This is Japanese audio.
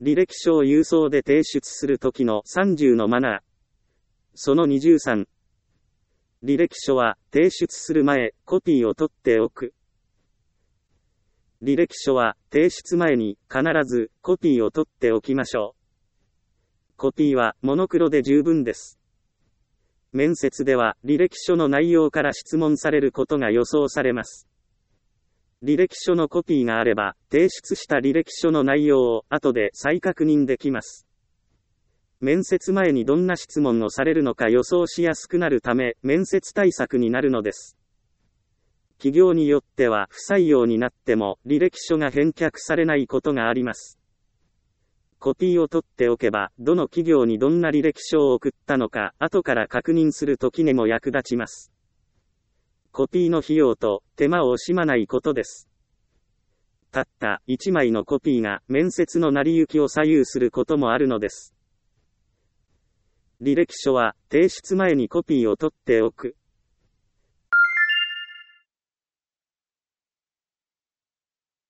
履歴書を郵送で提出するときの30のマナー。その23。履歴書は提出する前、コピーを取っておく。履歴書は提出前に必ずコピーを取っておきましょう。コピーはモノクロで十分です。面接では履歴書の内容から質問されることが予想されます。履歴書のコピーがあれば、提出した履歴書の内容を後で再確認できます。面接前にどんな質問をされるのか予想しやすくなるため、面接対策になるのです。企業によっては不採用になっても履歴書が返却されないことがあります。コピーを取っておけば、どの企業にどんな履歴書を送ったのか、後から確認するときにも役立ちます。コピーの費用と手間を惜しまないことです。たった1枚のコピーが面接の成り行きを左右することもあるのです。履歴書は提出前にコピーを取っておく。